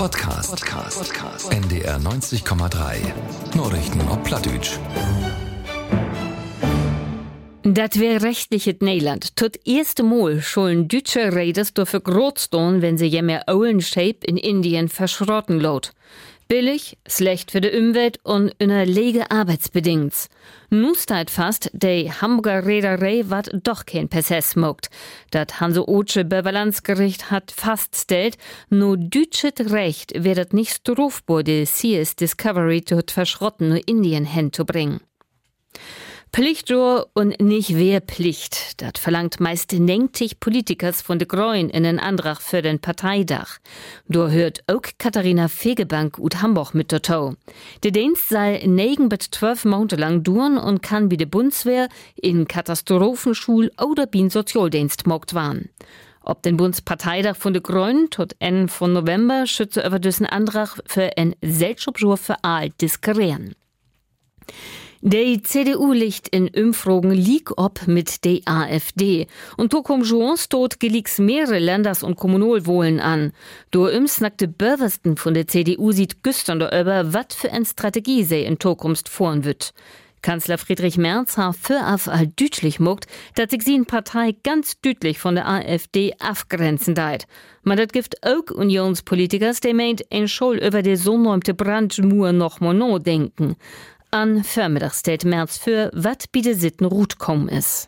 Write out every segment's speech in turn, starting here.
Podcast. NDR 90,3. Nachrichten auf Plattdeutsch. Dat wär rechtlich in Nederland. Tot erste Mal schollen deutsche Raiders dafür grotstehen, wenn sie jemmer Shape in Indien verschrotten lot. Billig, schlecht für die Umwelt und unerlege Arbeitsbedingungen. Nun steht fast, die Hamburger Reederei wat doch kein Prozess mogt. Das Hanseatische Bevalanzgericht hat festgestellt, nur deutsches Recht wird nicht strafbar, die CS Discovery zu verschrotten in Indien hinzubringen. Pflichtjour und nicht Wehrpflicht. Das verlangt meist 90 Politikers von de Grünen in einen Antrag für den Parteitag. Da hört auch Katharina Fegebank ut Hamburg mit dazu. Der Dienst soll 9 bis 12 Monate lang dauern und kann wie de Bundeswehr in Katastrophenschul oder bin Sozialdienst mogt waren. Ob den Bundesparteitag von de Grünen tot Ende von November schütze über diesen Antrag für ein Seltschaftsjour für all diskurieren. Die CDU liegt in Umfragen lieg ob mit der AfD. Und da kommt schon dort gelieks mehrere Landers- und Kommunalwahlen an. Da snackte Bürgersten von der CDU sieht gestern darüber, was für eine Strategie sie in Zukunft fahren wird. Kanzler Friedrich Merz hat vorab deutlich gemacht, dass sich seine Partei ganz deutlich von der AfD abgrenzen deit. Man das gibt auch Unionspolitikers, die meint, ein Scholl über die so neumte Brandmauer noch mal nachdenken. An Vormittag steht Merz für, wat bi de Sitten Rut kommen is.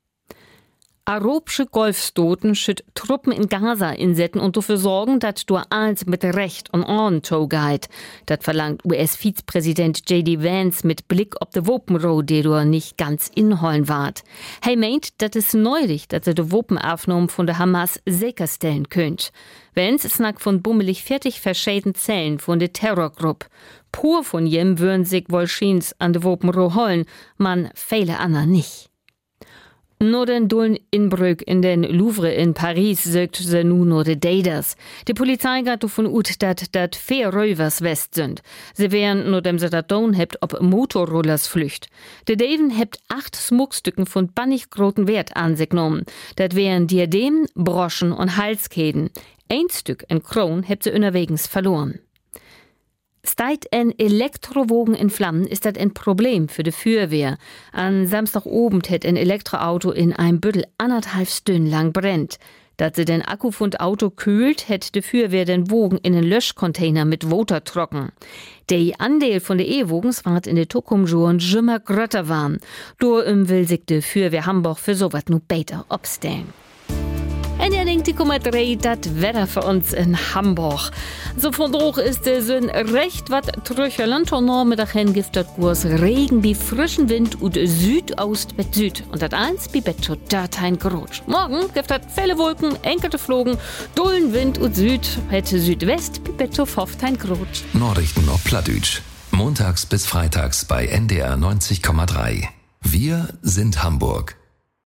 Arabische Golfstaaten schütt Truppen in Gaza insetzen und dafür sorgen, dass du alles mit Recht und Ordnung geht. Das verlangt US-Vizepräsident J.D. Vance mit Blick auf de Wapenrow, die du nicht ganz inholen wart. Hij meint, dat es neulich, dass er de Wapenaufnahmen von der Hamas sicherstellen könnt. Vance snackt von bummelig 40 verschiedenen Zellen von der Terrorgruppe. Pur von jem würden sich wohl schiens an de Wapenrow holen, man viele andere nicht. Nur den dullen Inbrück in den Louvre in Paris sögt se nu nur de Daters. Die Polizei geht davon aus, dass dat 4 Räuvers west sind. Sie wären nur dem se dat down hebt ob Motorrollers flücht. De Daven hebt 8 Schmuckstücken von bannig großen Wert an sich genommen. Dat wären Diademen, Broschen und Halskeden. Ein Stück, ein Kron, hebt sie unterwegs verloren. Steigt ein Elektrowagen in Flammen, ist das ein Problem für die Feuerwehr. An Samstagabend hat ein Elektroauto in einem Büttel 1,5 Stunden lang brennt. Dass sie den Akku von Auto kühlt, hat die Feuerwehr den Wogen in einen Löschcontainer mit Water trocken. Der Anteil von den E-Wogens ward in der Zukunft immer größer warm. Darum will sich die Feuerwehr Hamburg für sowas nur besser abstellen. En ihr denkt, das Wetter für uns in Hamburg. So von hoch ist der Sinn recht wat trücherland. Nachmittag hin gibt das Kurs Regen wie frischen Wind und Südost mit Süd. Und das eins wie Betto Datein Grotsch. Morgen gibt das viele Wolken, enkelte Flogen, dullen Wind und Süd, hätte Südwest wie Betto Foftein Grotsch. Nachrichten auf Plattdeutsch. Montags bis freitags bei NDR 90,3. Wir sind Hamburg.